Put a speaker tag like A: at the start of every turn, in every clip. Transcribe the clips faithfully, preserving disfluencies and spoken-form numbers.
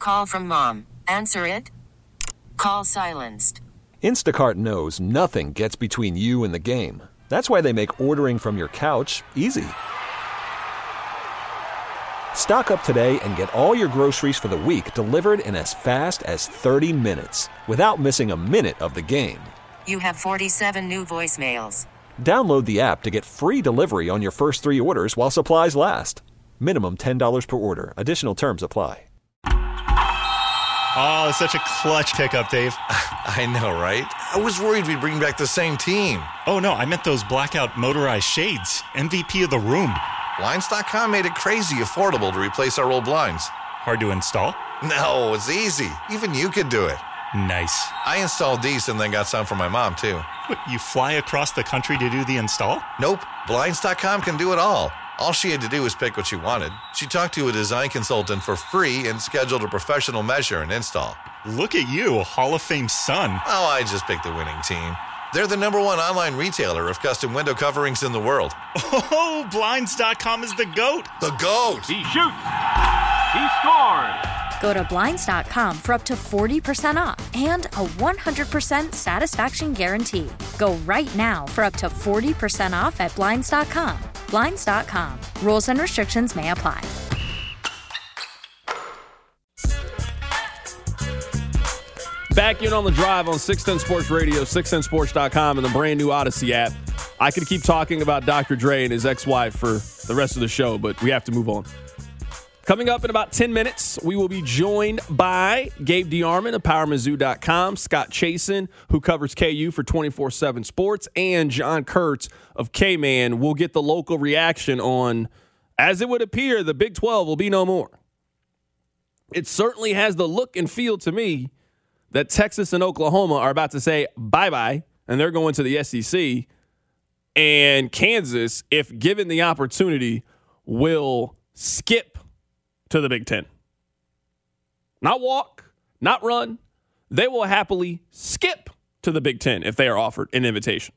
A: Call from mom. Answer it. Call silenced.
B: Instacart knows nothing gets between you and the game. That's why they make ordering from your couch easy. Stock up today and get all your groceries for the week delivered in as fast as thirty minutes without missing a minute of the game.
A: You have forty-seven new voicemails.
B: Download the app to get free delivery on your first three orders while supplies last. Minimum ten dollars per order. Additional terms apply.
C: Oh, such a clutch pickup, Dave.
D: I know, right? I was worried we'd bring back the same team.
C: Oh, no, I meant those blackout motorized shades. M V P of the room.
D: Blinds dot com made it crazy affordable to replace our old blinds.
C: Hard to install?
D: No, it's easy. Even you could do it.
C: Nice.
D: I installed these and then got some for my mom, too.
C: What, you fly across the country to do the install?
D: Nope. Blinds dot com can do it all. All she had to do was pick what she wanted. She talked to a design consultant for free and scheduled a professional measure and install.
C: Look at you, Hall of Fame son.
D: Oh, I just picked the winning team. They're the number one online retailer of custom window coverings in the world.
C: Oh, Blinds dot com is the GOAT.
D: The GOAT.
E: He shoots. He scores.
F: Go to Blinds dot com for up to forty percent off and a one hundred percent satisfaction guarantee. Go right now for up to forty percent off at Blinds dot com. Blinds dot com. Rules and restrictions may apply.
G: Back in on the drive on six ten Sports Radio, six ten sports dot com, and the brand new Odyssey app. I could keep talking about Doctor Dre and his ex-wife for the rest of the show, but we have to move on. Coming up in about ten minutes, we will be joined by Gabe DeArmond of Power Mizzou dot com, Scott Chasen, who covers K U for twenty-four seven Sports, and John Kurtz of K-Man. We'll get the local reaction on, as it would appear, the Big twelve will be no more. It certainly has the look and feel to me that Texas and Oklahoma are about to say bye-bye, and they're going to the S E C. And Kansas, if given the opportunity, will skip to the Big Ten. Not walk, not run. They will happily skip to the Big Ten if they are offered an invitation.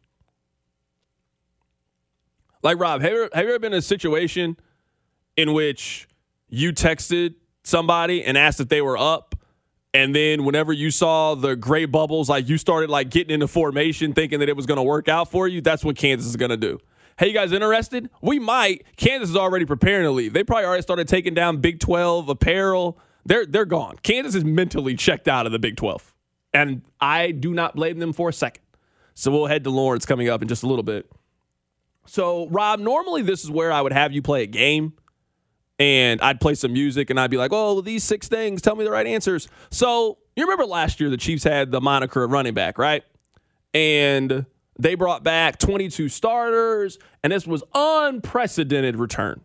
G: Like, Rob, have you ever, have you ever been in a situation in which you texted somebody and asked if they were up, and then whenever you saw the gray bubbles, like you started like getting into formation thinking that it was going to work out for you? That's what Kansas is going to do. Hey, you guys interested? We might. Kansas is already preparing to leave. They probably already started taking down Big twelve apparel. They're they're gone. Kansas is mentally checked out of the Big twelve. And I do not blame them for a second. So we'll head to Lawrence coming up in just a little bit. So, Rob, normally this is where I would have you play a game. And I'd play some music, and I'd be like, oh, these six things, tell me the right answers. So you remember last year the Chiefs had the moniker of running back, right? And they brought back twenty-two starters, and this was unprecedented return.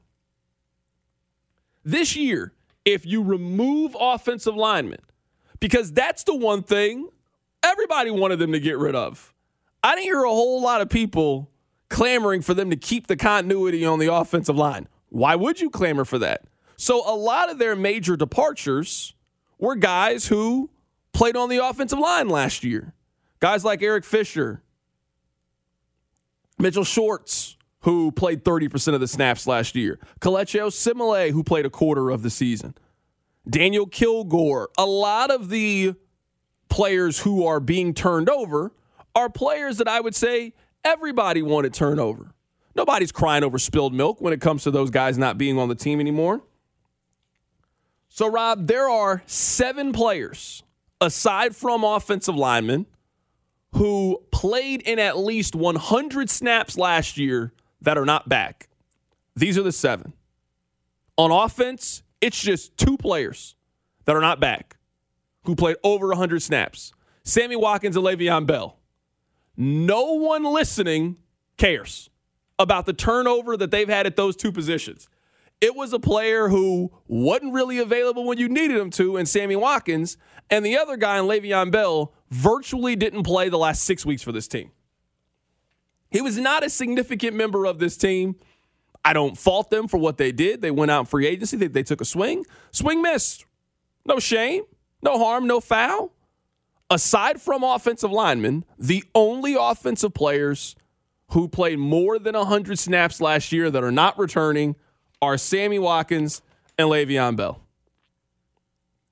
G: This year, if you remove offensive linemen, because that's the one thing everybody wanted them to get rid of. I didn't hear a whole lot of people clamoring for them to keep the continuity on the offensive line. Why would you clamor for that? So a lot of their major departures were guys who played on the offensive line last year. Guys like Eric Fisher, Mitchell Schwartz, who played thirty percent of the snaps last year. Kelechi Osemele, who played a quarter of the season. Daniel Kilgore. A lot of the players who are being turned over are players that I would say everybody wanted turned over. Nobody's crying over spilled milk when it comes to those guys not being on the team anymore. So, Rob, there are seven players, aside from offensive linemen, who played in at least one hundred snaps last year that are not back. These are the seven. On offense, it's just two players that are not back who played over one hundred snaps. Sammy Watkins and Le'Veon Bell. No one listening cares about the turnover that they've had at those two positions. It was a player who wasn't really available when you needed him to, and Sammy Watkins, and the other guy in Le'Veon Bell virtually didn't play the last six weeks for this team. He was not a significant member of this team. I don't fault them for what they did. They went out in free agency. They, they took a swing. Swing missed. No shame, no harm, no foul. Aside from offensive linemen, the only offensive players who played more than one hundred snaps last year that are not returning are Sammy Watkins and Le'Veon Bell.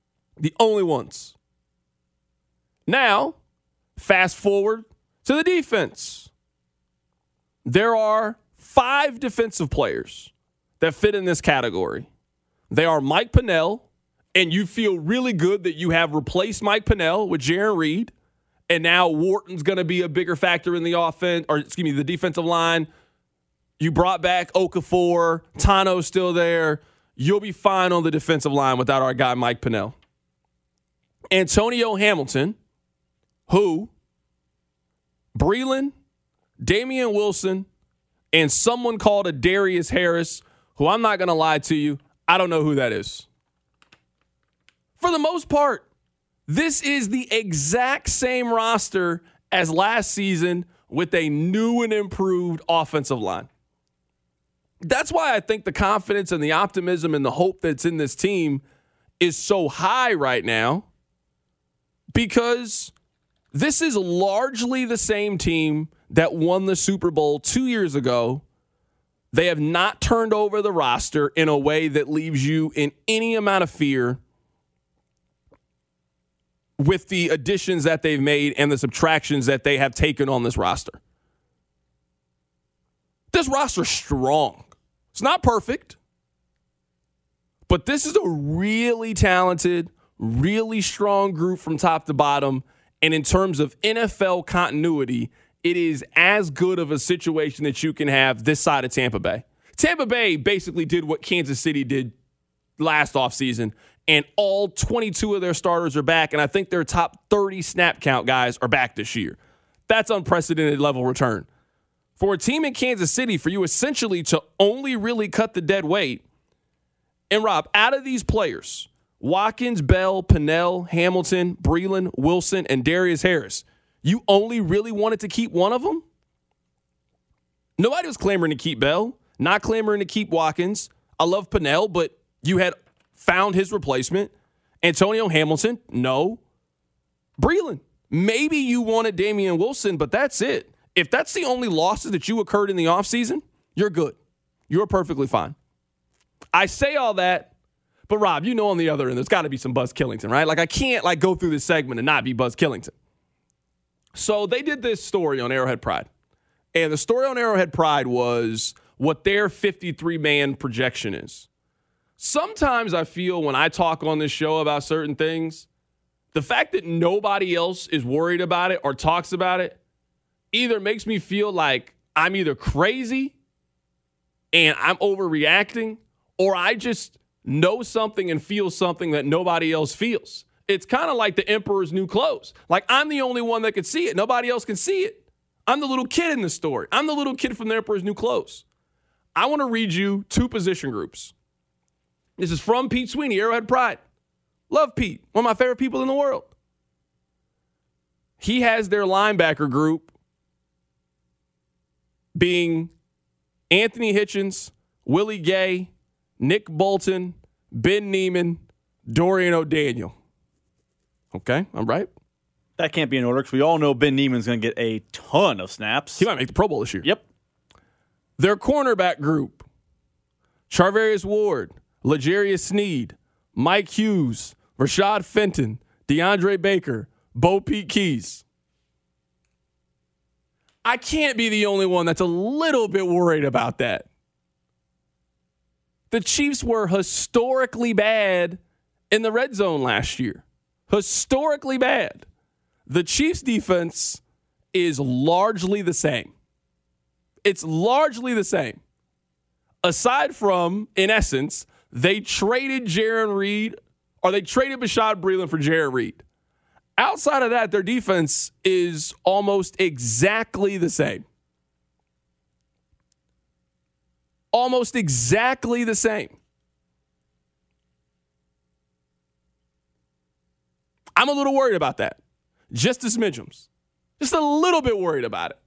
G: The only ones. Now, fast forward to the defense. There are five defensive players that fit in this category. They are Mike Pennel, and you feel really good that you have replaced Mike Pennel with Jarran Reed, and now Wharton's going to be a bigger factor in the offense, or excuse me, the defensive line. You brought back Okafor, Tano's still there. You'll be fine on the defensive line without our guy Mike Pennel. Antonio Hamilton, who Breland, Damian Wilson, and someone called a Darius Harris, who I'm not going to lie to you, I don't know who that is. For the most part, this is the exact same roster as last season with a new and improved offensive line. That's why I think the confidence and the optimism and the hope that's in this team is so high right now, because this is largely the same team that won the Super Bowl two years ago. They have not turned over the roster in a way that leaves you in any amount of fear with the additions that they've made and the subtractions that they have taken on this roster. This roster's strong. It's not perfect, but this is a really talented, really strong group from top to bottom. And in terms of N F L continuity, it is as good of a situation that you can have this side of Tampa Bay. Tampa Bay basically did what Kansas City did last offseason, and all twenty-two of their starters are back, and I think their top thirty snap count guys are back this year. That's unprecedented level return. For a team in Kansas City, for you essentially to only really cut the dead weight, and Rob, out of these players, Watkins, Bell, Pennel, Hamilton, Breland, Wilson, and Darius Harris, you only really wanted to keep one of them? Nobody was clamoring to keep Bell, not clamoring to keep Watkins. I love Pennel, but you had found his replacement. Antonio Hamilton, no. Breland, maybe you wanted Damian Wilson, but that's it. If that's the only losses that you occurred in the offseason, you're good. You're perfectly fine. I say all that, but Rob, you know on the other end, there's got to be some Buzz Killington, right? Like I can't like go through this segment and not be Buzz Killington. So they did this story on Arrowhead Pride. And the story on Arrowhead Pride was what their fifty-three man projection is. Sometimes I feel when I talk on this show about certain things, the fact that nobody else is worried about it or talks about it either makes me feel like I'm either crazy and I'm overreacting, or I just know something and feel something that nobody else feels. It's kind of like the Emperor's New Clothes. Like, I'm the only one that can see it. Nobody else can see it. I'm the little kid in the story. I'm the little kid from the Emperor's New Clothes. I want to read you two position groups. This is from Pete Sweeney, Arrowhead Pride. Love Pete. One of my favorite people in the world. He has their linebacker group being Anthony Hitchens, Willie Gay, Nick Bolton, Ben Neiman, Dorian O'Daniel. Okay, I'm right.
H: That can't be in order because we all know Ben Neiman's going to get a ton of snaps.
G: He might make the Pro Bowl this year.
H: Yep.
G: Their cornerback group, Charvarius Ward, L'Jarius Sneed, Mike Hughes, Rashad Fenton, DeAndre Baker, Bo Pete Keys. I can't be the only one that's a little bit worried about that. The Chiefs were historically bad in the red zone last year. Historically bad. The Chiefs' defense is largely the same. It's largely the same. Aside from, in essence, they traded Jarran Reed, or they traded Bashaud Breeland for Jarran Reed. Outside of that, their defense is almost exactly the same. Almost exactly the same. I'm a little worried about that. Just a smidgems. Just a little bit worried about it.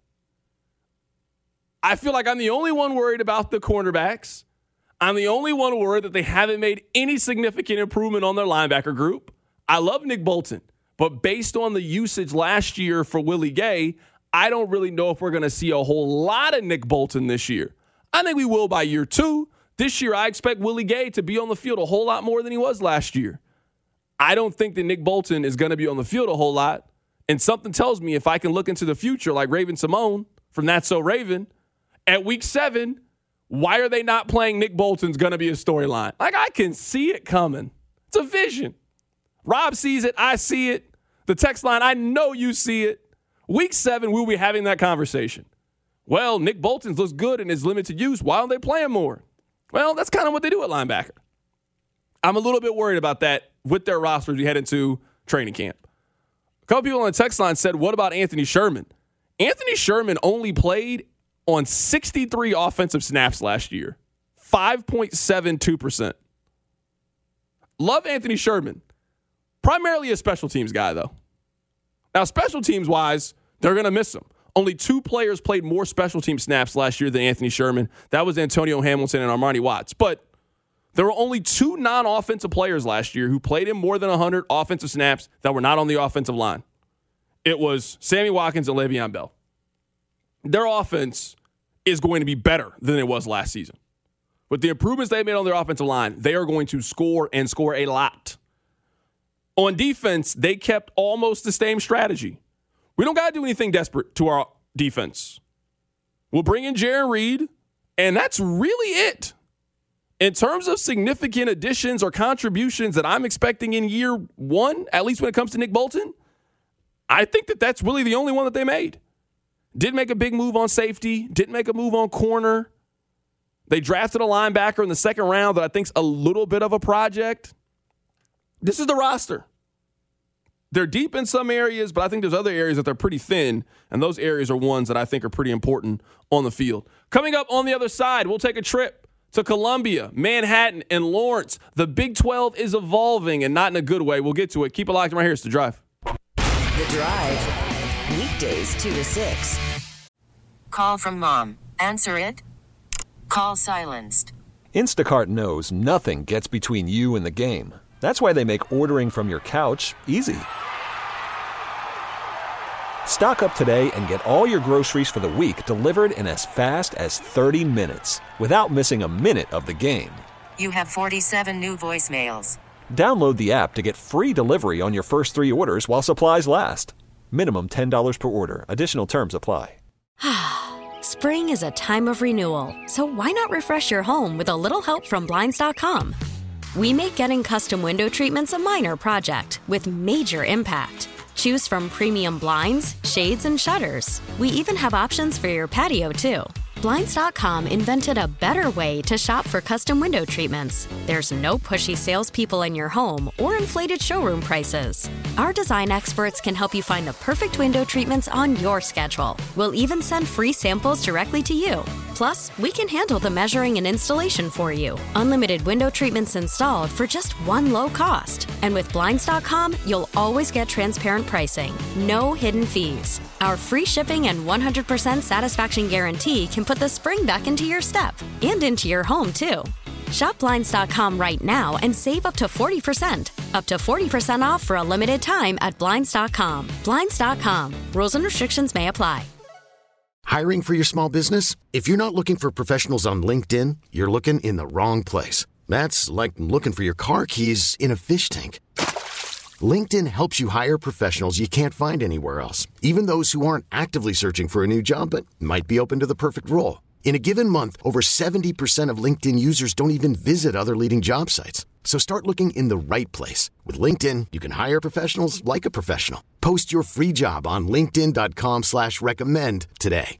G: I feel like I'm the only one worried about the cornerbacks. I'm the only one worried that they haven't made any significant improvement on their linebacker group. I love Nick Bolton, but based on the usage last year for Willie Gay, I don't really know if we're going to see a whole lot of Nick Bolton this year. I think we will by year two. This year, I expect Willie Gay to be on the field a whole lot more than he was last year. I don't think that Nick Bolton is going to be on the field a whole lot. And something tells me if I can look into the future like Raven Simone from That's So Raven, at week seven, why are they not playing Nick Bolton's going to be a storyline? Like, I can see it coming. It's a vision. Rob sees it. I see it. The text line, I know you see it. Week seven, we'll be having that conversation. Well, Nick Bolton's looks good in his limited use. Why don't they play him more? Well, that's kind of what they do at linebacker. I'm a little bit worried about that with their roster as we head into training camp. A couple people on the text line said, what about Anthony Sherman? Anthony Sherman only played on sixty-three offensive snaps last year, five point seven two percent. Love Anthony Sherman. Primarily a special teams guy, though. Now, special teams-wise, they're going to miss him. Only two players played more special team snaps last year than Anthony Sherman. That was Antonio Hamilton and Armani Watts. But there were only two non-offensive players last year who played in more than one hundred offensive snaps that were not on the offensive line. It was Sammy Watkins and Le'Veon Bell. Their offense is going to be better than it was last season. With the improvements they made on their offensive line, they are going to score and score a lot. On defense, they kept almost the same strategy. We don't got to do anything desperate to our defense. We'll bring in Jarran Reed, and that's really it. In terms of significant additions or contributions that I'm expecting in year one, at least when it comes to Nick Bolton, I think that that's really the only one that they made. Didn't make a big move on safety, didn't make a move on corner. They drafted a linebacker in the second round that I think's a little bit of a project. This is the roster. They're deep in some areas, but I think there's other areas that they're pretty thin, and those areas are ones that I think are pretty important on the field. Coming up on the other side, we'll take a trip to Columbia, Manhattan, and Lawrence. The Big twelve is evolving, and not in a good way. We'll get to it. Keep it locked right here. It's The Drive.
I: The Drive. Weekdays two to six.
A: Call from mom. Answer it. Call silenced.
B: Instacart knows nothing gets between you and the game. That's why they make ordering from your couch easy. Stock up today and get all your groceries for the week delivered in as fast as thirty minutes without missing a minute of the game.
A: You have forty-seven new voicemails.
B: Download the app to get free delivery on your first three orders while supplies last. Minimum ten dollars per order. Additional terms apply.
F: Spring is a time of renewal, so why not refresh your home with a little help from Blinds dot com? We make getting custom window treatments a minor project with major impact. Choose from premium blinds, shades, and shutters. We even have options for your patio, too. Blinds dot com invented a better way to shop for custom window treatments. There's no pushy salespeople in your home or inflated showroom prices. Our design experts can help you find the perfect window treatments on your schedule. We'll even send free samples directly to you. Plus, we can handle the measuring and installation for you. Unlimited window treatments installed for just one low cost. And with Blinds dot com, you'll always get transparent pricing. No hidden fees. Our free shipping and one hundred percent satisfaction guarantee can put the spring back into your step and into your home, too. Shop Blinds dot com right now and save up to forty percent. Up to forty percent off for a limited time at Blinds dot com. Blinds dot com. Rules and restrictions may apply.
J: Hiring for your small business? If you're not looking for professionals on LinkedIn, you're looking in the wrong place. That's like looking for your car keys in a fish tank. LinkedIn helps you hire professionals you can't find anywhere else, even those who aren't actively searching for a new job but might be open to the perfect role. In a given month, over seventy percent of LinkedIn users don't even visit other leading job sites. So start looking in the right place. With LinkedIn, you can hire professionals like a professional. Post your free job on linkedin dot com slash recommend today.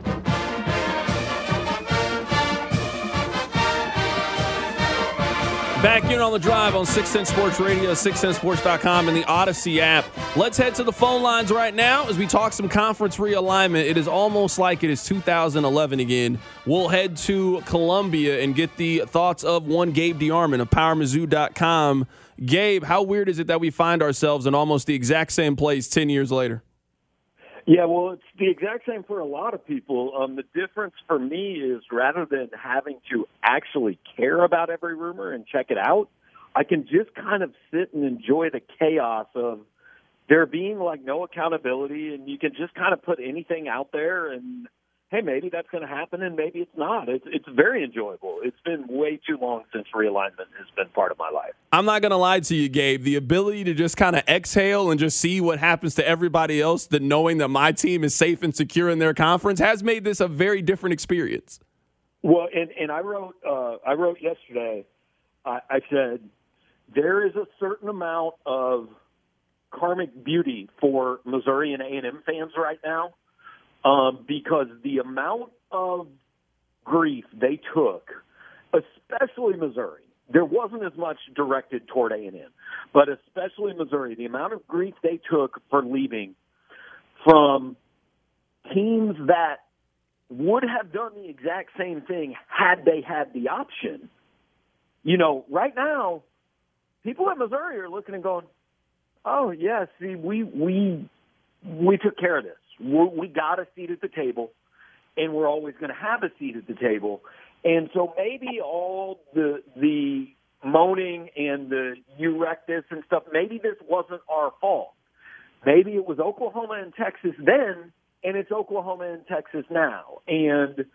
G: Back in on The Drive on six ten Sports Radio, six ten sports dot com, and the Odyssey app. Let's head to the phone lines right now as we talk some conference realignment. It is almost like it is two thousand eleven again. We'll head to Columbia and get the thoughts of one Gabe DeArmond of Power Mizzou dot com. Gabe, how weird is it that we find ourselves in almost the exact same place ten years later?
K: Yeah, well, it's the exact same for a lot of people. Um, the difference for me is rather than having to actually care about every rumor and check it out, I can just kind of sit and enjoy the chaos of there being like no accountability, and you can just kind of put anything out there and, hey, maybe that's going to happen and maybe it's not. It's, it's very enjoyable. It's been way too long since realignment has been part of my life.
G: I'm not going to lie to you, Gabe. The ability to just kind of exhale and just see what happens to everybody else, that knowing that my team is safe and secure in their conference, has made this a very different experience.
K: Well, and, and I wrote uh, I wrote yesterday, I, I said, there is a certain amount of karmic beauty for Missouri and A and M fans right now, um, because the amount of grief they took, especially Missouri, there wasn't as much directed toward A and M, but especially Missouri, the amount of grief they took for leaving from teams that would have done the exact same thing had they had the option. You know, right now, people in Missouri are looking and going, oh, yeah, see, we we we took care of this. We're, we got a seat at the table, and we're always going to have a seat at the table. And so maybe all the the moaning and the you wrecked this and stuff, maybe this wasn't our fault. Maybe it was Oklahoma and Texas then, and it's Oklahoma and Texas now. And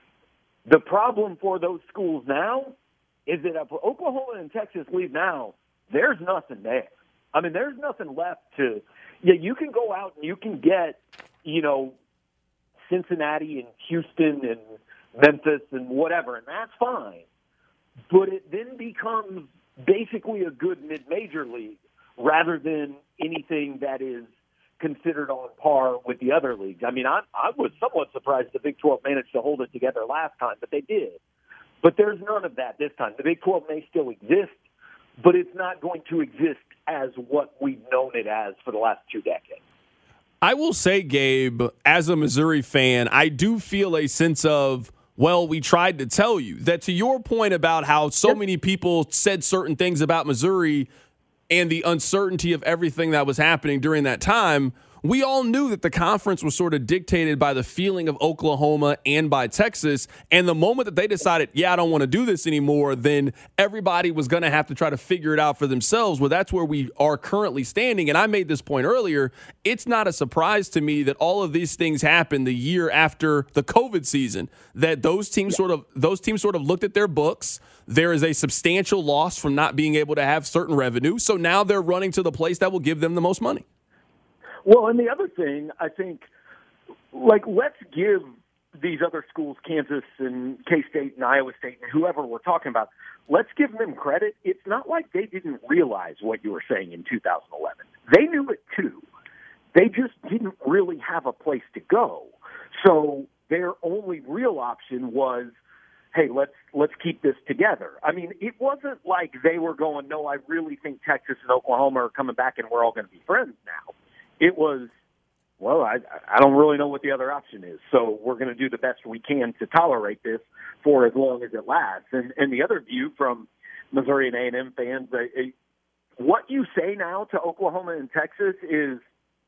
K: the problem for those schools now is that if Oklahoma and Texas leave now, there's nothing there. I mean, there's nothing left to – yeah, you can go out and you can get, you know, Cincinnati and Houston and Memphis and whatever, and that's fine. But it then becomes basically a good mid-major league rather than anything that is considered on par with the other leagues. I mean, I, I was somewhat surprised the Big twelve managed to hold it together last time, but they did. But there's none of that this time. The Big twelve may still exist, but it's not going to exist as what we've known it as for the last two decades.
G: I will say, Gabe, as a Missouri fan, I do feel a sense of, well, we tried to tell you. That to your point about how so yep. many people said certain things about Missouri and the uncertainty of everything that was happening during that time, we all knew that the conference was sort of dictated by the feeling of Oklahoma and by Texas. And the moment that they decided, yeah, I don't want to do this anymore, then everybody was going to have to try to figure it out for themselves. Well, that's where we are currently standing. And I made this point earlier. It's not a surprise to me that all of these things happened the year after the COVID season, that those teams sort of those teams sort of looked at their books. There is a substantial loss from not being able to have certain revenue. So now they're running to the place that will give them the most money.
K: Well, and the other thing, I think, like, let's give these other schools, Kansas and K-State and Iowa State and whoever we're talking about, let's give them credit. It's not like they didn't realize what you were saying in two thousand eleven. They knew it too. They just didn't really have a place to go. So their only real option was, hey, let's let's keep this together. I mean, it wasn't like they were going, no, I really think Texas and Oklahoma are coming back and we're all going to be friends now. It was, well, I, I don't really know what the other option is, so we're going to do the best we can to tolerate this for as long as it lasts. And, and the other view from Missouri and A and M fans, uh, uh, what you say now to Oklahoma and Texas is,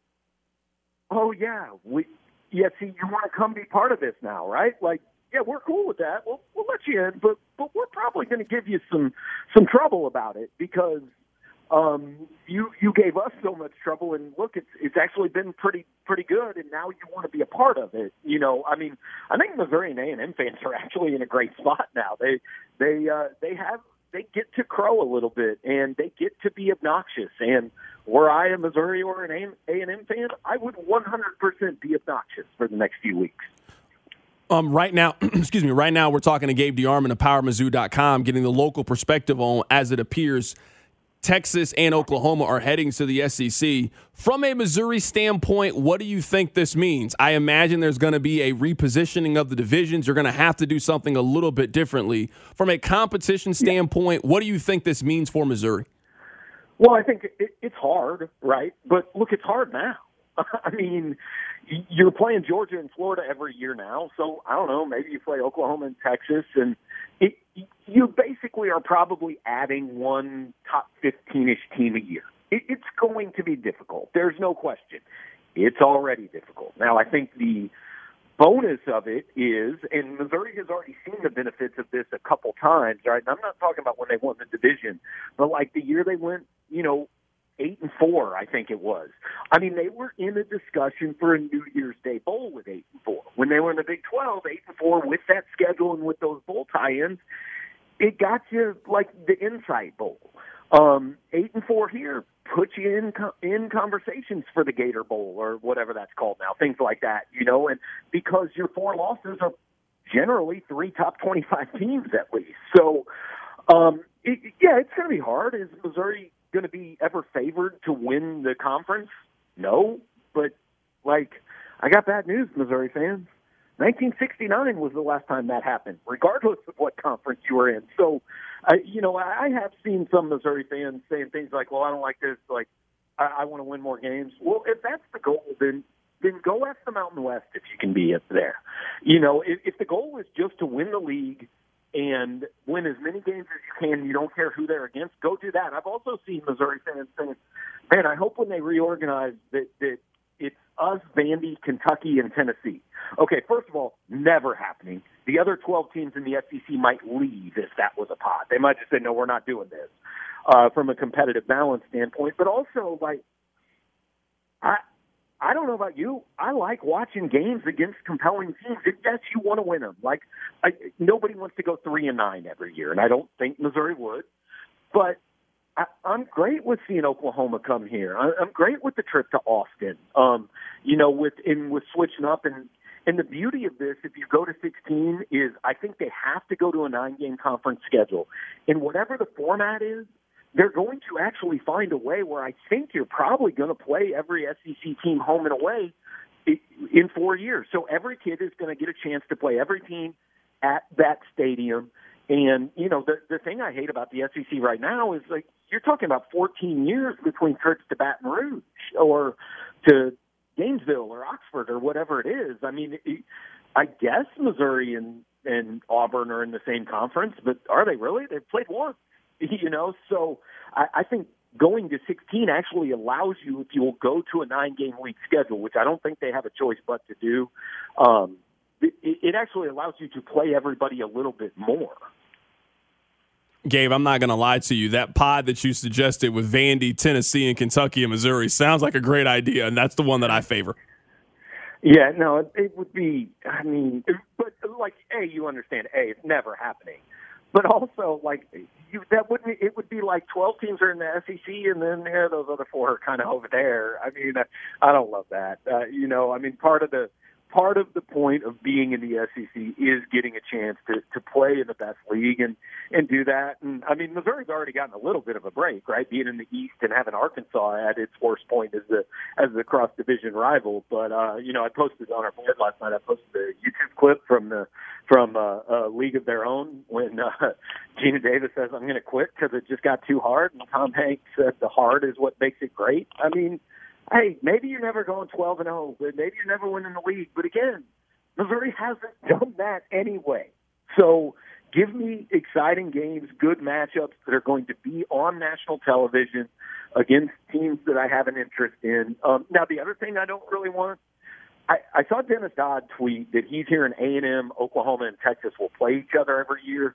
K: oh, yeah, we, yeah, see, you want to come be part of this now, right? Like, yeah, we're cool with that. We'll, we'll let you in, but, but we're probably going to give you some, some trouble about it because Um, you you gave us so much trouble, and look, it's it's actually been pretty pretty good, and now you want to be a part of it. You know, I mean, I think Missouri and A and M fans are actually in a great spot now. They they uh, they have they get to crow a little bit, and they get to be obnoxious. And were I a Missouri or an A and M fan, I would one hundred percent be obnoxious for the next few weeks.
G: Um, right now, excuse me, right now we're talking to Gabe DeArmond of Power Mizzou dot com, getting the local perspective on, as it appears, Texas and Oklahoma are heading to the S E C. From a Missouri standpoint, what do you think this means? I imagine there's going to be a repositioning of the divisions. You're going to have to do something a little bit differently. From a competition standpoint, what do you think this means for Missouri?
K: Well, I think it, it's hard, right? But look, it's hard now. I mean, you're playing Georgia and Florida every year now, so I don't know, maybe you play Oklahoma and Texas, and it, you basically are probably adding one top fifteen-ish team a year. It, it's going to be difficult. There's no question. It's already difficult. Now, I think the bonus of it is, and Missouri has already seen the benefits of this a couple times, right? And I'm not talking about when they won the division, but like the year they went, you know, eight and four, I think it was. I mean, they were in a discussion for a New Year's Day bowl with eight and four. When they were in the Big twelve, eight and four with that schedule and with those bowl tie-ins, it got you like the Insight Bowl. Um, eight and four here put you in in conversations for the Gator Bowl or whatever that's called now, things like that, you know, and because your four losses are generally three top twenty-five teams at least. So, um, it, yeah, it's going to be hard. Is Missouri going to be ever favored to win the conference? No, but like, I got bad news, Missouri fans. nineteen sixty-nine was the last time that happened, regardless of what conference you were in. So, uh, you know, I have seen some Missouri fans saying things like, well, I don't like this, like, I, I want to win more games. Well, if that's the goal, then then go after the Mountain West if you can be up there. You know, if, if the goal is just to win the league and win as many games as you can, you don't care who they're against, go do that. I've also seen Missouri fans saying, man, I hope when they reorganize that, that it's us, Vandy, Kentucky, and Tennessee. Okay, first of all, never happening. The other twelve teams in the S E C might leave if that was a pod. They might just say, no, we're not doing this uh, from a competitive balance standpoint. But also, like, I I don't know about you. I like watching games against compelling teams. If yes, you want to win them. Like, I, nobody wants to go three and nine every year, and I don't think Missouri would. But I, I'm great with seeing Oklahoma come here. I, I'm great with the trip to Austin. Um, you know, with in with switching up and and the beauty of this, if you go to sixteen, is I think they have to go to a nine-game conference schedule, and whatever the format is, they're going to actually find a way where I think you're probably going to play every S E C team home and away in four years. So every kid is going to get a chance to play every team at that stadium. And, you know, the the thing I hate about the S E C right now is, like, you're talking about fourteen years between trips to Baton Rouge or to Gainesville or Oxford or whatever it is. I mean, it, I guess Missouri and, and Auburn are in the same conference, but are they really? They've played once, you know? So I, I think going to sixteen actually allows you, if you'll go to a nine-game week schedule, which I don't think they have a choice but to do, um, it, it actually allows you to play everybody a little bit more.
G: Gabe, I'm not going to lie to you. That pod that you suggested with Vandy, Tennessee, and Kentucky and Missouri sounds like a great idea, and that's the one that I favor.
K: Yeah, no, it, it would be, I mean, but like, A, you understand, A, it's never happening. But also, like, you, that wouldn't, it would be like twelve teams are in the S E C, and then there, those other four are kind of over there. I mean, I don't love that. Uh, you know, I mean, part of the, Part of the point of being in the S E C is getting a chance to, to play in the best league and, and do that. And, I mean, Missouri's already gotten a little bit of a break, right, being in the East and having Arkansas at its worst point as the as the cross-division rival. But, uh, you know, I posted on our board last night, I posted a YouTube clip from the from uh, a League of Their Own when uh, Gina Davis says, I'm going to quit because it just got too hard. And Tom Hanks said the hard is what makes it great. I mean, hey, maybe you're never going twelve and oh, but maybe you're never winning the league. But again, Missouri hasn't done that anyway. So give me exciting games, good matchups that are going to be on national television against teams that I have an interest in. Um, now, the other thing I don't really want, I, I saw Dennis Dodd tweet that he's hearing A and M, Oklahoma, and Texas will play each other every year.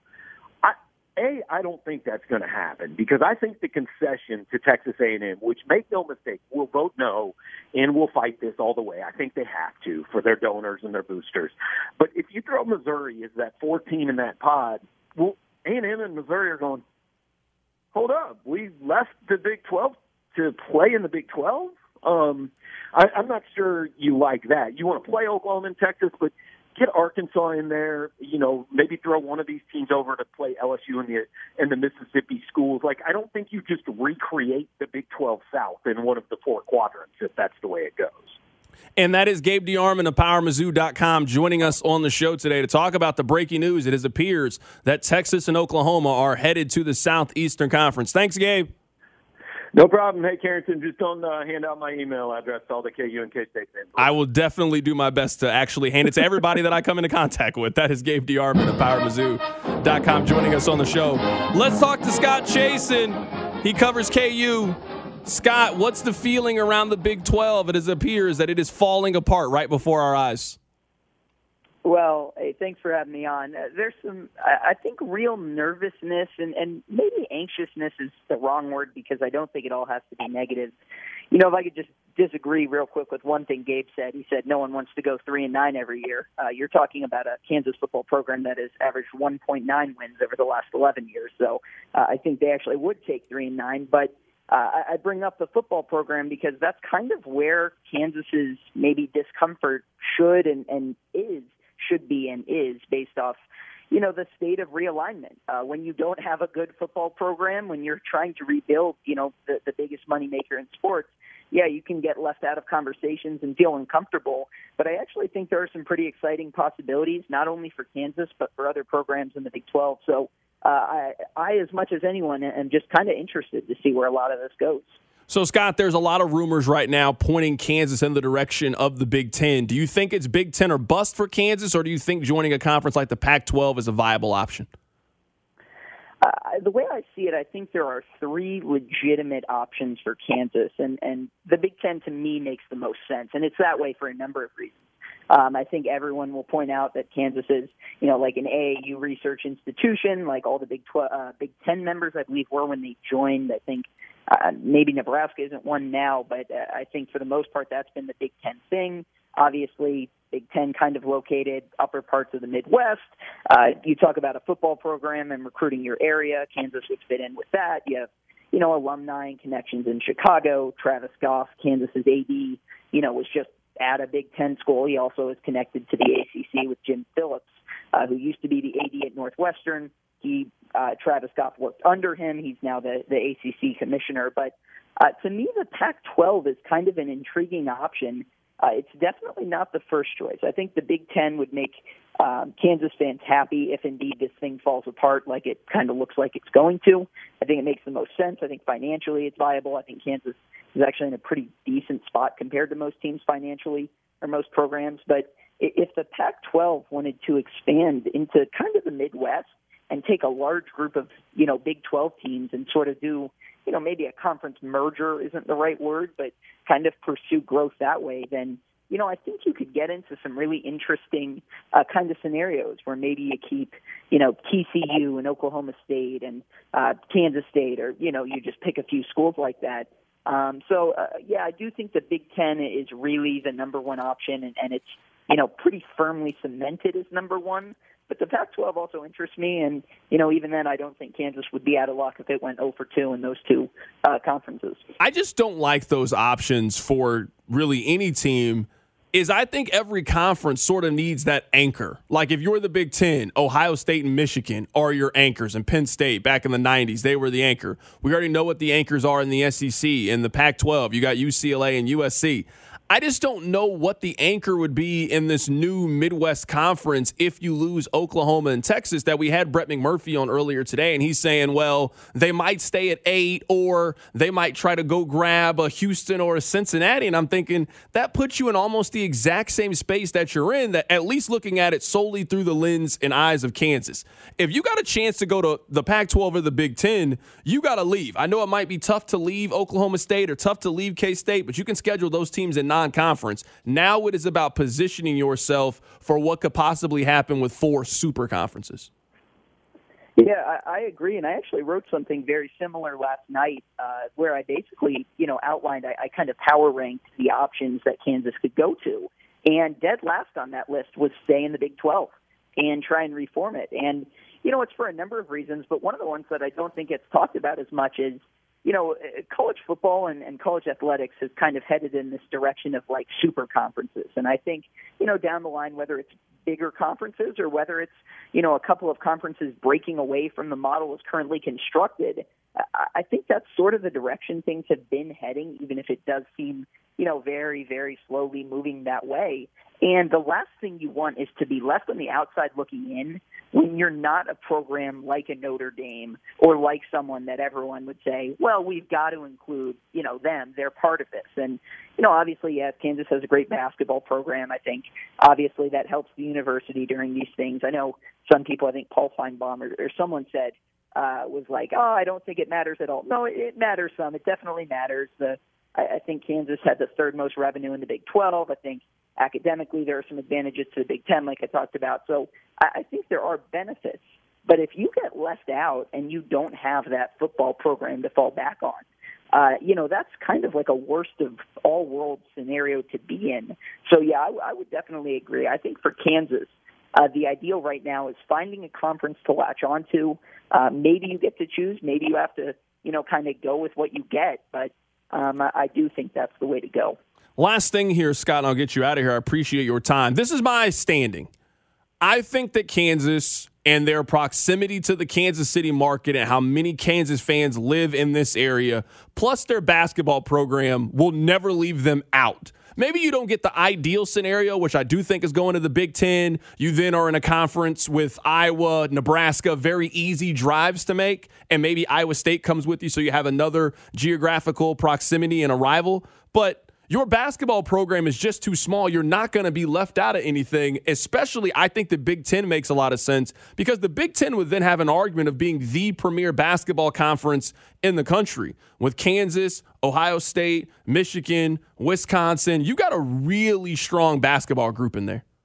K: A, I don't think that's going to happen because I think the concession to Texas A and M, which make no mistake, will vote no and will fight this all the way. I think they have to for their donors and their boosters. But if you throw Missouri as that fourteen in that pod, well, A and M and Missouri are going, hold up, we left the Big twelve to play in the Big twelve? Um, I, I'm not sure you like that. You want to play Oklahoma and Texas, but get Arkansas in there, you know, maybe throw one of these teams over to play L S U and the and the Mississippi schools. Like, I don't think you just recreate the Big twelve South in one of the four quadrants if that's the way it goes.
G: And that is Gabe DeArmond of Power Mizzou dot com joining us on the show today to talk about the breaking news. It appears that Texas and Oklahoma are headed to the Southeastern Conference. Thanks, Gabe.
K: No problem. Hey, Carrington, just don't uh, hand out my email address to all the K U and K-State fans.
G: I will definitely do my best to actually hand it to everybody that I come into contact with. That is Gabe DeArmond of Power Mizzou dot com joining us on the show. Let's talk to Scott Chasen. He covers K U. Scott, what's the feeling around the Big twelve? It appears that it is falling apart right before our eyes.
L: Well, hey, thanks for having me on. Uh, there's some, I, I think, real nervousness and, and maybe anxiousness is the wrong word because I don't think it all has to be negative. You know, if I could just disagree real quick with one thing Gabe said. He said no one wants to go three and nine every year. Uh, you're talking about a Kansas football program that has averaged one point nine wins over the last eleven years. So uh, I think they actually would take three and nine. But uh, I bring up the football program because that's kind of where Kansas's maybe discomfort should and, and is, should be and is based off, you know, the state of realignment. Uh, when you don't have a good football program, when you're trying to rebuild, you know, the, the biggest moneymaker in sports, yeah, you can get left out of conversations and feel uncomfortable. But I actually think there are some pretty exciting possibilities, not only for Kansas, but for other programs in the Big twelve. So uh, I, I, as much as anyone, am just kind of interested to see where a lot of this goes.
G: So, Scott, there's a lot of rumors right now pointing Kansas in the direction of the Big Ten. Do you think it's Big Ten or bust for Kansas, or do you think joining a conference like the Pac twelve is a viable option?
L: Uh, the way I see it, I think there are three legitimate options for Kansas, and, and the Big Ten to me makes the most sense, and it's that way for a number of reasons. Um, I think everyone will point out that Kansas is, you know, like an A A U research institution, like all the Big twelve, uh, Big Ten members, I believe, were when they joined. I think uh, maybe Nebraska isn't one now, but uh, I think for the most part that's been the Big Ten thing. Obviously, Big Ten kind of located upper parts of the Midwest. Uh, you talk about a football program and recruiting your area. Kansas would fit in with that. You have, you know, alumni and connections in Chicago. Travis Goff, Kansas's A D, you know, was just at a Big Ten school. He also is connected to the A C C with Jim Phillips, uh, who used to be the A D at Northwestern. He, uh, Travis Goff worked under him. He's now the, the A C C commissioner. But uh, to me, the Pac twelve is kind of an intriguing option. Uh, it's definitely not the first choice. I think the Big Ten would make um, Kansas fans happy if indeed this thing falls apart like it kind of looks like it's going to. I think it makes the most sense. I think financially it's viable. I think Kansas is actually in a pretty decent spot compared to most teams financially or most programs. But if the Pac twelve wanted to expand into kind of the Midwest and take a large group of, you know, Big twelve teams and sort of do, you know, maybe a conference merger isn't the right word, but kind of pursue growth that way, then, you know, I think you could get into some really interesting uh, kind of scenarios where maybe you keep, you know, T C U and Oklahoma State and uh, Kansas State, or, you know, you just pick a few schools like that. Um, so, uh, yeah, I do think the Big Ten is really the number one option, and, and it's, you know, pretty firmly cemented as number one. But the Pac twelve also interests me, and, you know, even then I don't think Kansas would be out of luck if it went oh for two in those two uh, conferences.
G: I just don't like those options for really any team. Is I think every conference sort of needs that anchor. Like if you're the Big Ten, Ohio State and Michigan are your anchors, and Penn State back in the nineties, they were the anchor. We already know what the anchors are in the S E C. In the Pac twelve, you got U C L A and U S C. I just don't know what the anchor would be in this new Midwest Conference if you lose Oklahoma and Texas. That we had Brett McMurphy on earlier today, and he's saying, well, they might stay at eight, or they might try to go grab a Houston or a Cincinnati. And I'm thinking that puts you in almost the exact same space that you're in, that at least looking at it solely through the lens and eyes of Kansas. If you got a chance to go to the Pac twelve or the Big Ten, you got to leave. I know it might be tough to leave Oklahoma State or tough to leave K-State, but you can schedule those teams in non-conference. Now it is about positioning yourself for what could possibly happen with four super conferences.
L: Yeah, I, I agree, and I actually wrote something very similar last night uh, where I basically, you know, outlined, I, I kind of power ranked the options that Kansas could go to, and dead last on that list was stay in the Big twelve and try and reform it. And, you know, it's for a number of reasons, but one of the ones that I don't think gets talked about as much is, you know, college football and, and college athletics has kind of headed in this direction of like super conferences. And I think, you know, down the line, whether it's bigger conferences or whether it's, you know, a couple of conferences breaking away from the model as currently constructed, I think that's sort of the direction things have been heading, even if it does seem, you know, very, very slowly moving that way. And the last thing you want is to be left on the outside looking in when you're not a program like a Notre Dame or like someone that everyone would say, well, we've got to include, you know, them. They're part of this. And, you know, obviously, yes, Kansas has a great basketball program. I think, obviously, that helps the university during these things. I know some people, I think Paul Feinbaum or, or someone said, uh, was like, oh, I don't think it matters at all. No, it matters some. It definitely matters. The I, I think Kansas had the third most revenue in the Big twelve. I think academically, there are some advantages to the Big Ten, like I talked about. So I, I think there are benefits. But if you get left out and you don't have that football program to fall back on, uh, you know, that's kind of like a worst of all worlds scenario to be in. So, yeah, I, I would definitely agree. I think for Kansas, uh, the ideal right now is finding a conference to latch onto. Uh, maybe you get to choose. Maybe you have to, you know, kind of go with what you get. But um, I, I do think that's the way to go.
G: Last thing here, Scott, and I'll get you out of here. I appreciate your time. This is my standing. I think that Kansas and their proximity to the Kansas City market and how many Kansas fans live in this area, plus their basketball program, will never leave them out. Maybe you don't get the ideal scenario, which I do think is going to the Big Ten. You then are in a conference with Iowa, Nebraska, very easy drives to make, and maybe Iowa State comes with you, so you have another geographical proximity and a rival. But your basketball program is just too small. You're not going to be left out of anything, especially I think the Big Ten makes a lot of sense because the Big Ten would then have an argument of being the premier basketball conference in the country with Kansas, Ohio State, Michigan, Wisconsin. You got a really strong basketball group in there.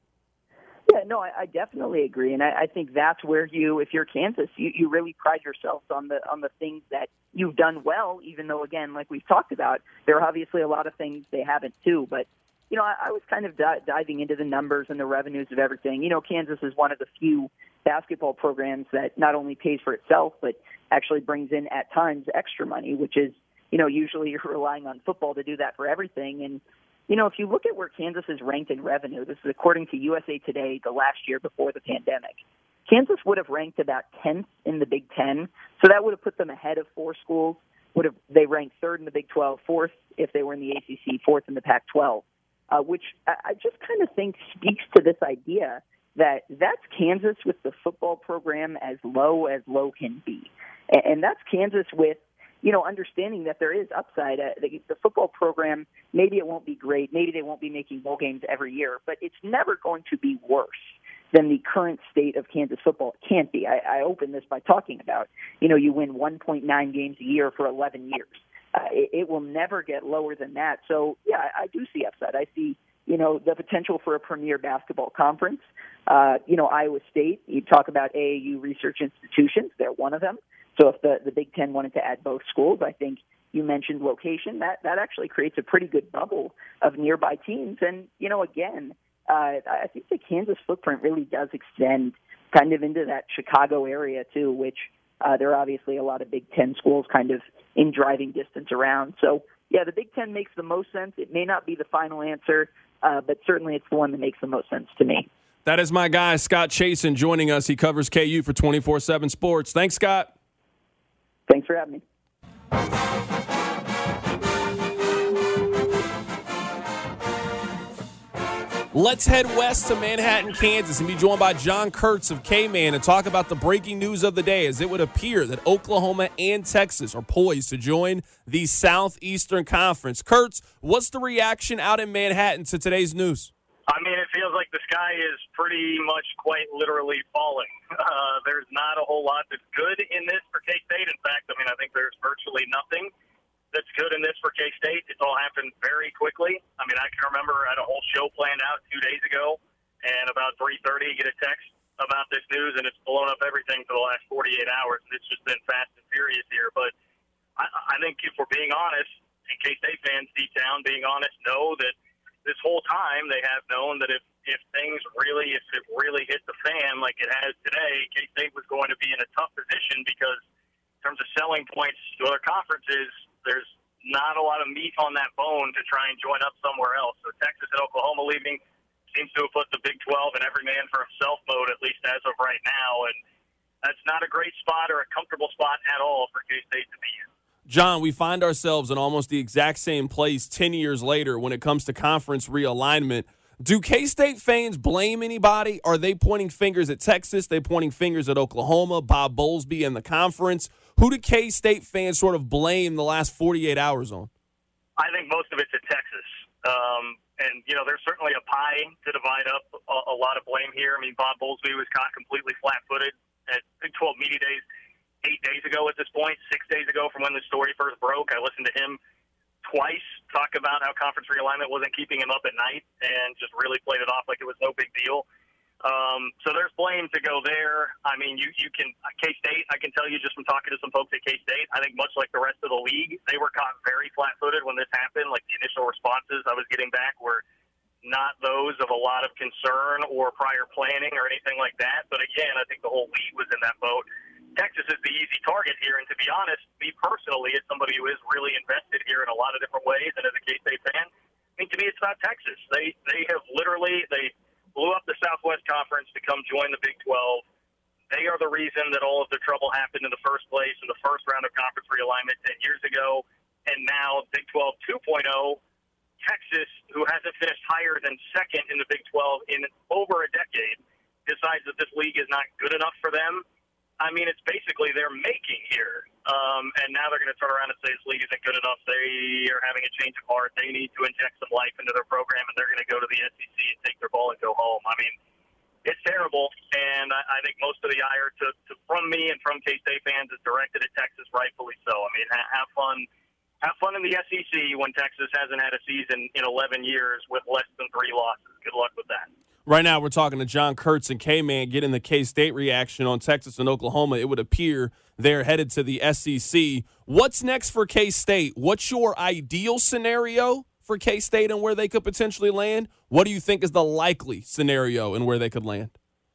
L: Yeah, no, I, I definitely agree, and I, I think that's where you, if you're Kansas, you, you really pride yourselves on the on the things that you've done well. Even though, again, like we've talked about, there are obviously a lot of things they haven't too. But you know, I, I was kind of di- diving into the numbers and the revenues of everything. You know, Kansas is one of the few basketball programs that not only pays for itself, but actually brings in at times extra money, which is, you know, usually you're relying on football to do that for everything. And you know, if you look at where Kansas is ranked in revenue, this is according to U S A Today, the last year before the pandemic, Kansas would have ranked about tenth in the Big Ten, so that would have put them ahead of four schools. Would have they ranked third in the Big twelve, fourth if they were in the A C C, fourth in the Pac twelve, uh, which I, I just kind of think speaks to this idea that that's Kansas with the football program as low as low can be, and, and that's Kansas with, you know, understanding that there is upside. Uh, the, the football program, maybe it won't be great. Maybe they won't be making bowl games every year, but it's never going to be worse than the current state of Kansas football. It can't be. I, I opened this by talking about, you know, you win one point nine games a year for eleven years. Uh, it, it will never get lower than that. So, yeah, I, I do see upside. I see, you know, the potential for a premier basketball conference. Uh, you know, Iowa State, you talk about A A U research institutions. They're one of them. So if the, the Big Ten wanted to add both schools, I think you mentioned location. That that actually creates a pretty good bubble of nearby teams. And, you know, again, uh, I think the Kansas footprint really does extend kind of into that Chicago area, too, which uh, there are obviously a lot of Big Ten schools kind of in driving distance around. So, yeah, the Big Ten makes the most sense. It may not be the final answer, uh, but certainly it's the one that makes the most sense to me.
G: That is my guy, Scott Chasen, joining us. He covers K U for twenty-four seven Sports. Thanks, Scott.
L: Thanks for having me.
G: Let's head west to Manhattan, Kansas, and be joined by John Kurtz of K-Man to talk about the breaking news of the day, as it would appear that Oklahoma and Texas are poised to join the Southeastern Conference. Kurtz, what's the reaction out in Manhattan to today's news?
M: I mean, it feels like the sky is pretty much quite literally falling. Uh, there's not a whole lot that's good in this for K-State. In fact, I mean, I think there's virtually nothing that's good in this for K-State. It's all happened very quickly. I mean, I can remember I had a whole show planned out two days ago, and about three thirty, get a text about this news, and it's blown up everything for the last forty-eight hours, and it's just been fast and furious here. But I, I think if we're being honest, and K-State fans deep down being honest know that this whole time they have known that if, if things really, if it really hit the fan like it has today, K-State was going to be in a tough position because in terms of selling points to other conferences, there's not a lot of meat on that bone to try and join up somewhere else. So Texas and Oklahoma leaving seems to have put the Big twelve in every man for himself mode, at least as of right now. And that's not a great spot or a comfortable spot at all for K-State to be in.
G: John, we find ourselves in almost the exact same place ten years later when it comes to conference realignment. Do K-State fans blame anybody? Are they pointing fingers at Texas? They pointing fingers at Oklahoma, Bob Bowlesby, and the conference? Who do K-State fans sort of blame the last forty-eight hours on?
M: I think most of it's at Texas. Um, and, you know, there's certainly a pie to divide up a, a lot of blame here. I mean, Bob Bowlesby was caught completely flat-footed at Big twelve Media Days eight days ago at this point, six days ago from when the story first broke. I listened to him twice talk about about how conference realignment wasn't keeping him up at night and just really played it off like it was no big deal. Um, so there's blame to go there. I mean, you, you can – K-State, I can tell you just from talking to some folks at K-State, I think much like the rest of the league, they were caught very flat-footed when this happened. Like the initial responses I was getting back were not those of a lot of concern or prior planning or anything like that. But again, I think the whole league was in that boat. Texas is the easy target here, and to be honest, me personally, as somebody who is really invested here in a lot of different ways and as a K-State fan, I mean, to me it's about Texas. They, they have literally – they – blew up the Southwest Conference to come join the Big twelve. They are the reason that all of the trouble happened in the first place in the first round of conference realignment ten years ago. And now Big twelve two point oh, Texas, who hasn't finished higher than second in the Big twelve in over a decade, decides that this league is not good enough for them. I mean, it's basically their making here. Um, and now they're going to turn around and say this league isn't good enough. They are having a change of heart. They need to inject some life into their program, and they're going to go to the S E C and take their ball and go home. I mean, it's terrible, and I, I think most of the ire to, to from me and from K-State fans is directed at Texas, rightfully so. I mean, ha- have fun. Have fun in the S E C when Texas hasn't had a season in eleven years with less than three losses. Good luck with that.
G: Right now, we're talking to John Kurtz and K-Man getting the K-State reaction on Texas and Oklahoma. It would appear they're headed to the S E C. What's next for K-State? What's your ideal scenario for K-State and where they could potentially land? What do you think is the likely scenario and where they could land?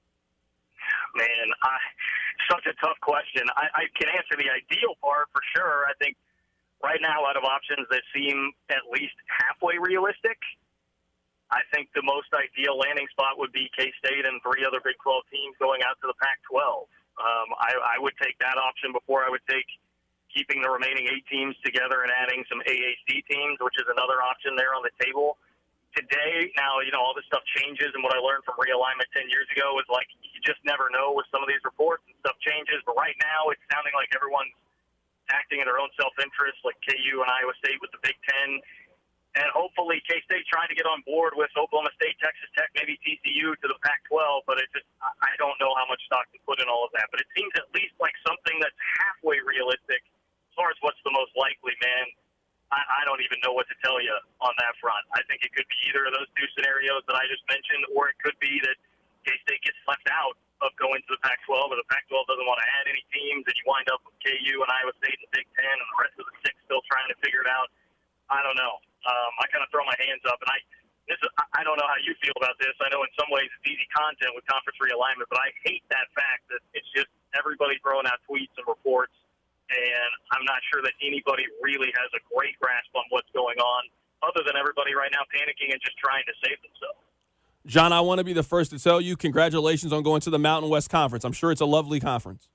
M: Man, I, such a tough question. I, I can answer the ideal part for sure. I think right now, out of options that seem at least halfway realistic, I think the most ideal landing spot would be K-State and three other Big twelve teams going out to the Pac twelve. Um, I, I would take that option before I would take keeping the remaining eight teams together and adding some A A C teams, which is another option there on the table. Today, now, you know, all this stuff changes, and what I learned from realignment ten years ago is, like, you just never know with some of these reports and stuff changes. But right now, it's sounding like everyone's acting in their own self-interest, like K U and Iowa State with the Big Ten. And hopefully K-State trying to get on board with Oklahoma State, Texas Tech, maybe T C U to the Pac twelve, but it just I don't know how much stock to put in all of that. But it seems at least like something that's halfway realistic as far as what's the most likely, man. I, I don't even know what to tell you on that front. I think it could be either of those two scenarios that I just mentioned, or it could be that K-State gets left out of going to the Pac twelve, or the Pac twelve doesn't want to add any teams, and you wind up with K U and Iowa State in the Big Ten, and the rest of the six still trying to figure it out. I don't know. Um, I kind of throw my hands up, and I this is, I don't know how you feel about this. I know in some ways it's easy content with conference realignment, but I hate that fact that it's just everybody throwing out tweets and reports, and I'm not sure that anybody really has a great grasp on what's going on, other than everybody right now panicking and just trying to save themselves.
G: John, I want to be the first to tell you congratulations on going to the Mountain West Conference. I'm sure it's a lovely conference.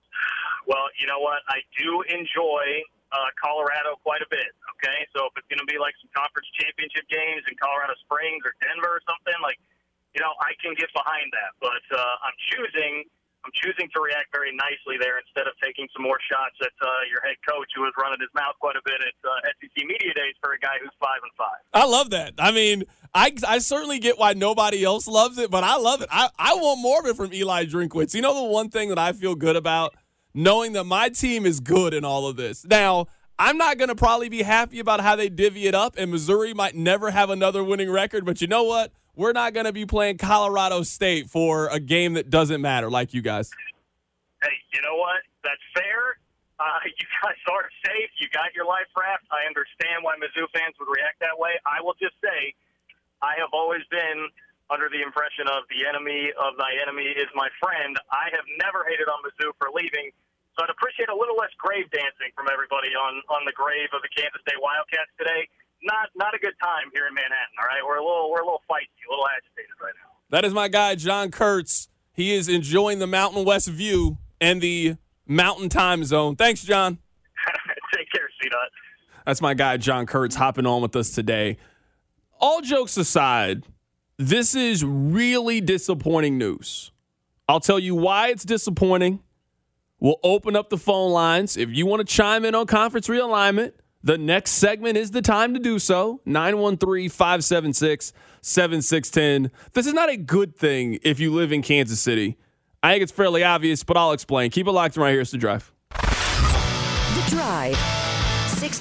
M: Well, you know what? I do enjoy uh, Colorado quite a bit, okay? So if it's going to be like some conference championship games in Colorado Springs or Denver or something, like, you know, I can get behind that. But uh, I'm choosing I'm choosing to react very nicely there instead of taking some more shots at uh, your head coach, who was running his mouth quite a bit at uh, S E C Media Days for a guy who's five and five.
G: I love that. I mean, I, I certainly get why nobody else loves it, but I love it. I, I want more of it from Eli Drinkwitz. You know the one thing that I feel good about? Knowing that my team is good in all of this. Now, I'm not going to probably be happy about how they divvy it up, and Missouri might never have another winning record, but you know what? We're not going to be playing Colorado State for a game that doesn't matter like you guys.
M: Hey, you know what? That's fair. Uh, you guys are safe. You got your life wrapped. I understand why Mizzou fans would react that way. I will just say I have always been under the impression of the enemy of thy enemy is my friend. I have never hated on Mizzou for leaving. So I'd appreciate a little less grave dancing from everybody on, on the grave of the Kansas State Wildcats today. Not not a good time here in Manhattan, all right? We're a little we're a little feisty, a little agitated right now.
G: That is my guy, John Kurtz. He is enjoying the Mountain West view and the Mountain Time Zone. Thanks, John.
M: Take care, C-Dot.
G: That's my guy, John Kurtz, hopping on with us today. All jokes aside, this is really disappointing news. I'll tell you why it's disappointing. We'll open up the phone lines. If you want to chime in on conference realignment, the next segment is the time to do so. nine one three, five seven six, seven six one zero. This is not a good thing if you live in Kansas City. I think it's fairly obvious, but I'll explain. Keep it locked right here. It's The Drive.
I: The Drive. six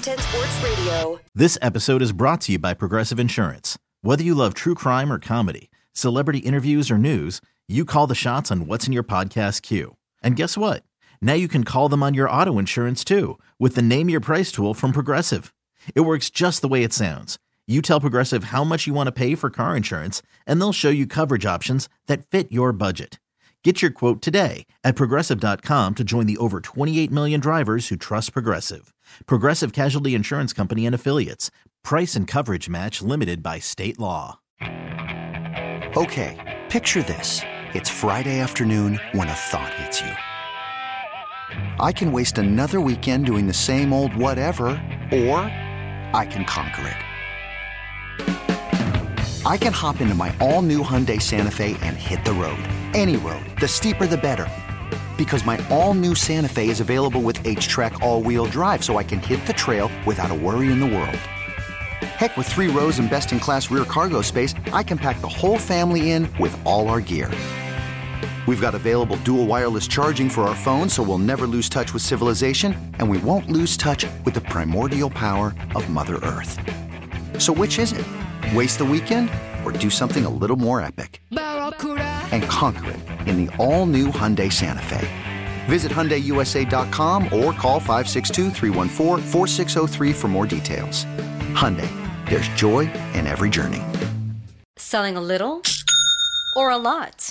I: ten Sports Radio.
N: This episode is brought to you by Progressive Insurance. Whether you love true crime or comedy, celebrity interviews or news, you call the shots on what's in your podcast queue. And guess what? Now you can call them on your auto insurance too with the Name Your Price tool from Progressive. It works just the way it sounds. You tell Progressive how much you want to pay for car insurance, and they'll show you coverage options that fit your budget. Get your quote today at Progressive dot com to join the over twenty-eight million drivers who trust Progressive. Progressive Casualty Insurance Company and Affiliates. Price and coverage match limited by state law.
O: Okay, picture this. It's Friday afternoon when a thought hits you. I can waste another weekend doing the same old whatever, or I can conquer it. I can hop into my all-new Hyundai Santa Fe and hit the road. Any road. The steeper, the better. Because my all-new Santa Fe is available with H-Track all-wheel drive, so I can hit the trail without a worry in the world. Heck, with three rows and best-in-class rear cargo space, I can pack the whole family in with all our gear. We've got available dual wireless charging for our phones, so we'll never lose touch with civilization, and we won't lose touch with the primordial power of Mother Earth. So which is it? Waste the weekend or do something a little more epic? And conquer it in the all-new Hyundai Santa Fe. Visit Hyundai U S A dot com or call five six two, three one four, four six zero three for more details. Hyundai, there's joy in every journey.
F: Selling a little or a lot?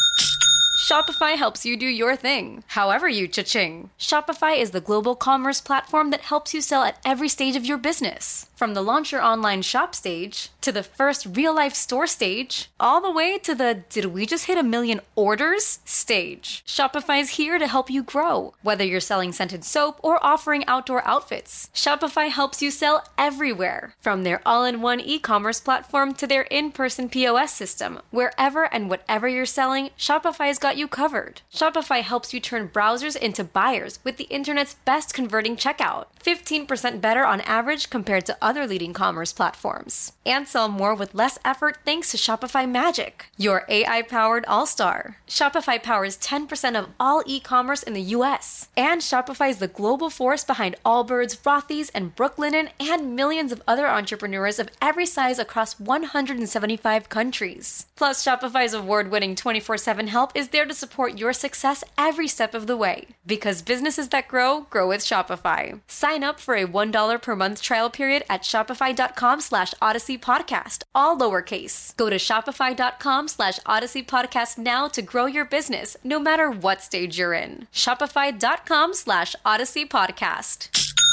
F: Shopify helps you do your thing, however you cha-ching. Shopify is the global commerce platform that helps you sell at every stage of your business. From the launch your online shop stage, to the first real-life store stage, all the way to the did we just hit a million orders stage. Shopify's here to help you grow. Whether you're selling scented soap or offering outdoor outfits, Shopify helps you sell everywhere. From their all-in-one e-commerce platform to their in-person P O S system, wherever and whatever you're selling, Shopify's got you covered. Shopify helps you turn browsers into buyers with the internet's best converting checkout. fifteen percent better on average compared to other leading commerce platforms. And sell more with less effort thanks to Shopify Magic, your A I-powered all-star. Shopify powers ten percent of all e-commerce in the U S. And Shopify is the global force behind Allbirds, Rothy's, and Brooklinen, and millions of other entrepreneurs of every size across one hundred seventy-five countries. Plus, Shopify's award-winning twenty-four seven help is there to support your success every step of the way. Because businesses that grow, grow with Shopify. Sign up for a one dollar per month trial period at shopify.com slash Odyssey Podcast, all lowercase. Go to shopify.com slash Odyssey Podcast now to grow your business, no matter what stage you're in. Shopify.com slash Odyssey Podcast.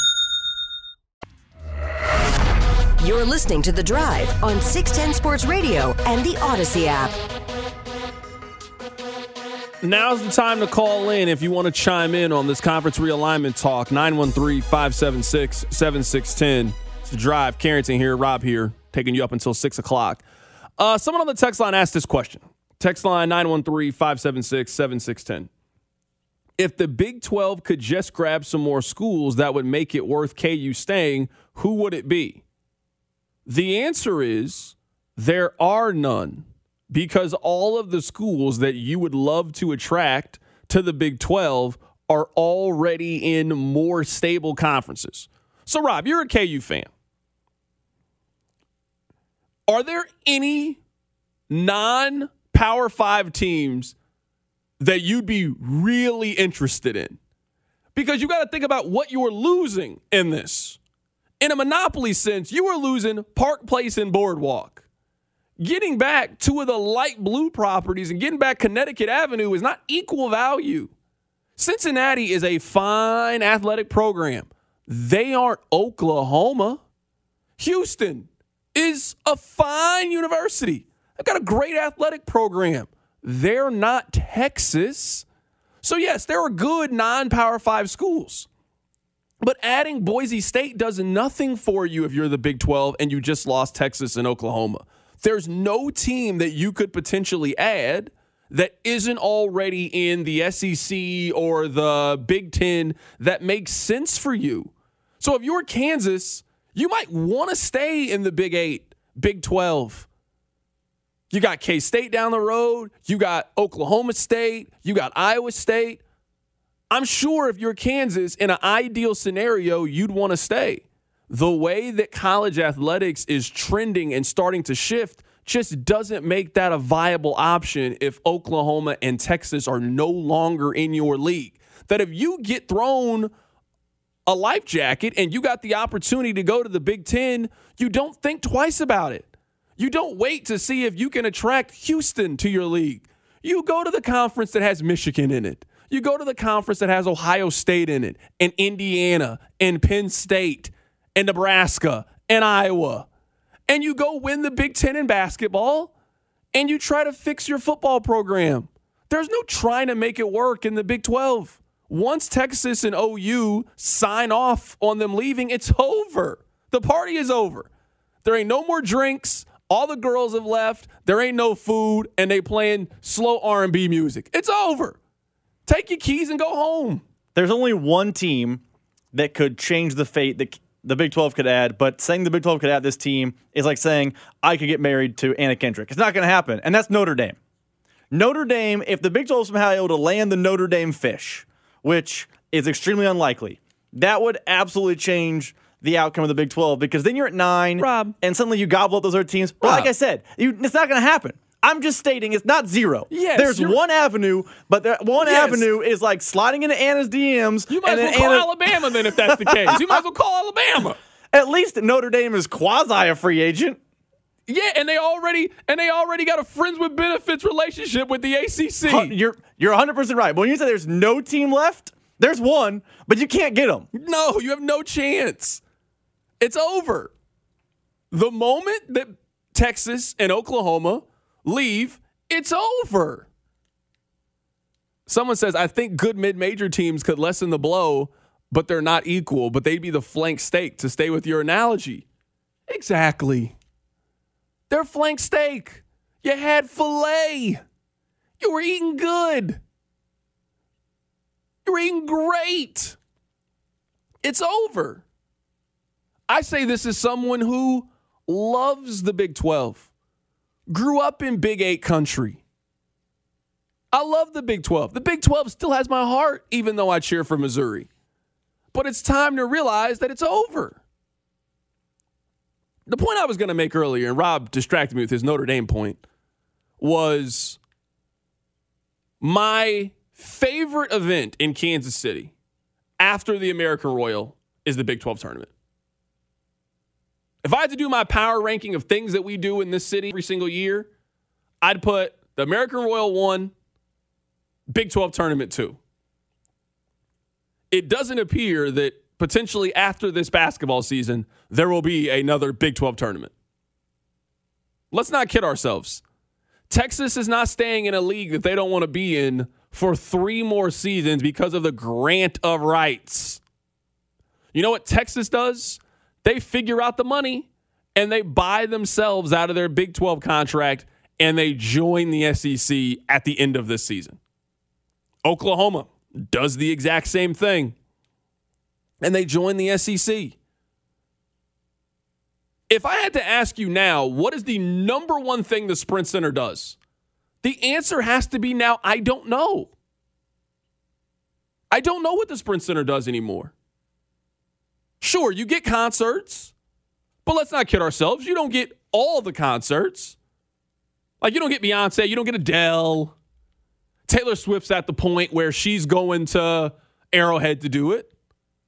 I: You're listening to The Drive on six ten Sports Radio and the Odyssey app.
G: Now's the time to call in if you want to chime in on this conference realignment talk. nine one three, five seven six, seven six one zero. It's The Drive. Carrington here, Rob here, taking you up until six o'clock. Uh, someone on the text line asked this question. Text line nine one three, five seven six, seven six one zero. If the Big twelve could just grab some more schools that would make it worth K U staying, who would it be? The answer is there are none. Because all of the schools that you would love to attract to the Big twelve are already in more stable conferences. So, Rob, you're a K U fan. Are there any non-Power five teams that you'd be really interested in? Because you got to think about what you're losing in this. In a monopoly sense, you are losing Park Place and Boardwalk. Getting back two of the light blue properties and getting back Connecticut Avenue is not equal value. Cincinnati is a fine athletic program. They aren't Oklahoma. Houston is a fine university. They've got a great athletic program. They're not Texas. So, yes, there are good non-Power five schools. But adding Boise State does nothing for you if you're the Big twelve and you just lost Texas and Oklahoma. There's no team that you could potentially add that isn't already in the S E C or the Big Ten that makes sense for you. So if you're Kansas, you might want to stay in the Big Eight, Big twelve. You got K-State down the road. You got Oklahoma State. You got Iowa State. I'm sure if you're Kansas, in an ideal scenario, you'd want to stay. the way that college athletics is trending and starting to shift just doesn't make that a viable option if Oklahoma and Texas are no longer in your league. That if you get thrown a life jacket and you got the opportunity to go to the Big Ten, you don't think twice about it. You don't wait to see if you can attract Houston to your league. You go to the conference that has Michigan in it. You go to the conference that has Ohio State in it, and Indiana, and Penn State, and Nebraska, and Iowa. And you go win the Big Ten in basketball, and you try to fix your football program. There's no trying to make it work in the Big twelve. Once Texas and O U sign off on them leaving, it's over. The party is over. There ain't no more drinks. All the girls have left. There ain't no food, and they playing slow R and B music. It's over. Take your keys and go home.
H: There's only one team that could change the fate that the Big twelve could add, but saying the Big twelve could add this team is like saying I could get married to Anna Kendrick. It's not going to happen, and that's Notre Dame. Notre Dame, if the Big twelve is somehow able to land the Notre Dame fish, which is extremely unlikely, that would absolutely change the outcome of the Big twelve, because then you're at nine,
G: Rob,
H: and suddenly you gobble up those other teams. But like I said, you, it's not going to happen. I'm just stating it's not zero.
G: Yes,
H: There's one avenue, but there, one
G: yes.
H: avenue is like sliding into Anna's D Ms.
G: You might
H: and
G: as well call
H: Anna,
G: Alabama then if that's the case. You might as well call Alabama.
H: At least Notre Dame is quasi a free agent.
G: Yeah, and they already and they already got a friends with benefits relationship with the A C C.
H: You're you're one hundred percent right. But when you say there's no team left, there's one, but you can't get them.
G: No, you have no chance. It's over. The moment that Texas and Oklahoma leave, it's over. Someone says, I think good mid-major teams could lessen the blow, but they're not equal, but they'd be the flank steak, to stay with your analogy. Exactly. They're flank steak. You had filet. You were eating good. You were eating great. It's over. I say this as someone who loves the Big twelve. Grew up in Big Eight country. I love the Big twelve. The Big twelve still has my heart, even though I cheer for Missouri. But it's time to realize that it's over. The point I was going to make earlier, and Rob distracted me with his Notre Dame point, was my favorite event in Kansas City after the American Royal is the Big twelve tournament. If I had to do my power ranking of things that we do in this city every single year, I'd put the American Royal one, Big twelve tournament two. It doesn't appear that potentially after this basketball season, there will be another Big twelve tournament. Let's not kid ourselves. Texas is not staying in a league that they don't want to be in for three more seasons because of the grant of rights. You know what Texas does? They figure out the money and they buy themselves out of their Big twelve contract and they join the S E C at the end of this season. Oklahoma does the exact same thing and they join the S E C. If I had to ask you now, what is the number one thing the Sprint Center does? The answer has to be now, I don't know. I don't know what the Sprint Center does anymore. Sure, you get concerts, but let's not kid ourselves. You don't get all the concerts. Like, you don't get Beyonce, you don't get Adele. Taylor Swift's at the point where she's going to Arrowhead to do it.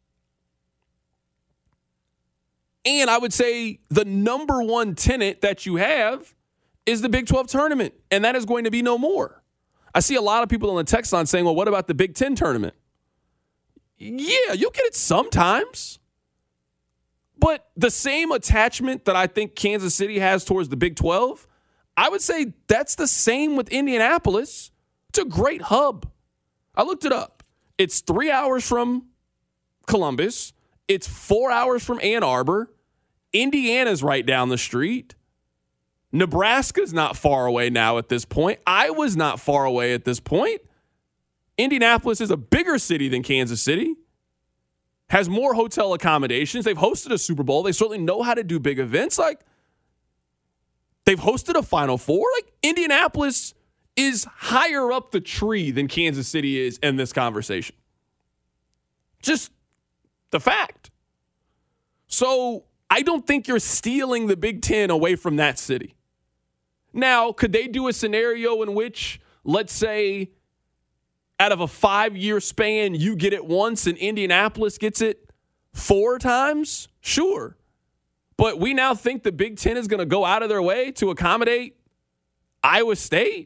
G: And I would say the number one tenant that you have is the Big twelve tournament, and that is going to be no more. I see a lot of people on the text line saying, well, what about the Big Ten tournament? Yeah, you'll get it sometimes. But the same attachment that I think Kansas City has towards the Big twelve, I would say that's the same with Indianapolis. It's a great hub. I looked it up. It's three hours from Columbus. It's four hours from Ann Arbor. Indiana's right down the street. Nebraska's not far away now at this point. Iowa's not far away at this point. Indianapolis is a bigger city than Kansas City. Has more hotel accommodations. They've hosted a Super Bowl. They certainly know how to do big events. Like, they've hosted a Final Four. Like, Indianapolis is higher up the tree than Kansas City is in this conversation. Just the fact. So I don't think you're stealing the Big Ten away from that city. Now, could they do a scenario in which, let's say, out of a five-year span, you get it once and Indianapolis gets it four times? Sure. But we now think the Big Ten is going to go out of their way to accommodate Iowa State?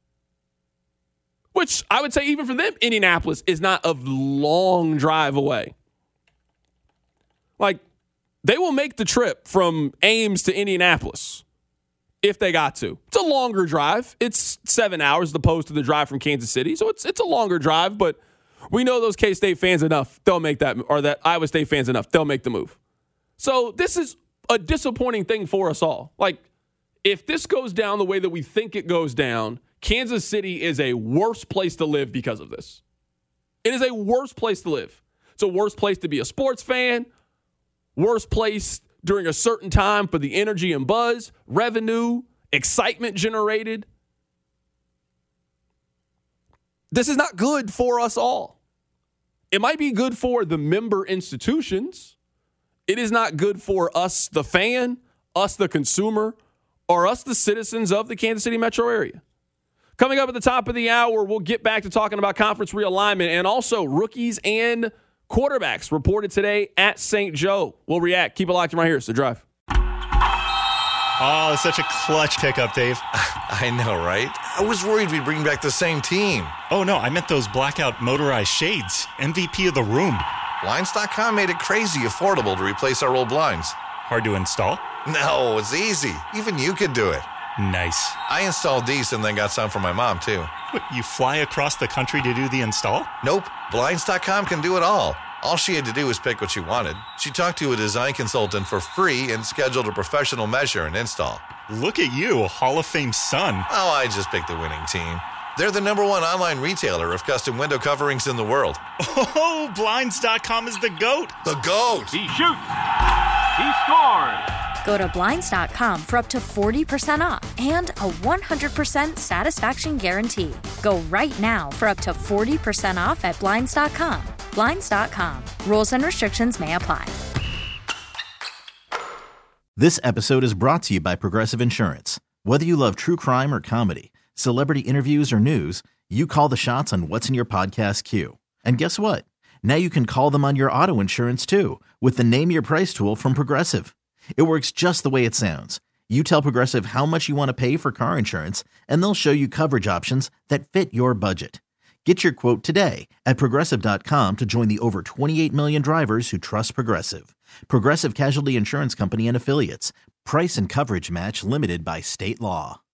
G: Which I would say even for them, Indianapolis is not a long drive away. Like, they will make the trip from Ames to Indianapolis if they got to. It's a longer drive. It's seven hours as opposed to the drive from Kansas City. So it's it's a longer drive, but we know those K-State fans enough, they'll make that, or that Iowa State fans enough, they'll make the move. So this is a disappointing thing for us all. Like, if this goes down the way that we think it goes down, Kansas City is a worse place to live because of this. It is a worse place to live. It's a worse place to be a sports fan, worse place during a certain time for the energy and buzz, revenue, excitement generated. This is not good for us all. It might be good for the member institutions. It is not good for us, the fan, us, the consumer, or us, the citizens of the Kansas City metro area. Coming up at the top of the hour, we'll get back to talking about conference realignment and also rookies and quarterbacks reported today at Saint Joe. We'll react. Keep it locked right here. It's The Drive.
C: Oh, such a clutch pickup, Dave.
D: I know, right? I was worried we'd bring back the same team.
C: Oh, no, I meant those blackout motorized shades. M V P of the room.
D: Blinds dot com made it crazy affordable to replace our old blinds.
C: Hard to install?
D: No, it's easy. Even you could do it.
C: Nice.
D: I installed these and then got some for my mom, too.
C: What, you fly across the country to do the install?
D: Nope. Blinds dot com can do it all. All she had to do was pick what she wanted. She talked to a design consultant for free and scheduled a professional measure and install.
C: Look at you, Hall of Fame son.
D: Oh, I just picked the winning team. They're the number one online retailer of custom window coverings in the world.
C: Oh, Blinds dot com is the GOAT.
D: The GOAT.
E: He shoots. He scores.
F: Go to Blinds dot com for up to forty percent off and a one hundred percent satisfaction guarantee. Go right now for up to forty percent off at Blinds dot com. Blinds dot com. Rules and restrictions may apply.
N: This episode is brought to you by Progressive Insurance. Whether you love true crime or comedy, celebrity interviews or news, you call the shots on what's in your podcast queue. And guess what? Now you can call them on your auto insurance too with the Name Your Price tool from Progressive. It works just the way it sounds. You tell Progressive how much you want to pay for car insurance, and they'll show you coverage options that fit your budget. Get your quote today at Progressive dot com to join the over twenty-eight million drivers who trust Progressive. Progressive Casualty Insurance Company and Affiliates. Price and coverage match limited by state law.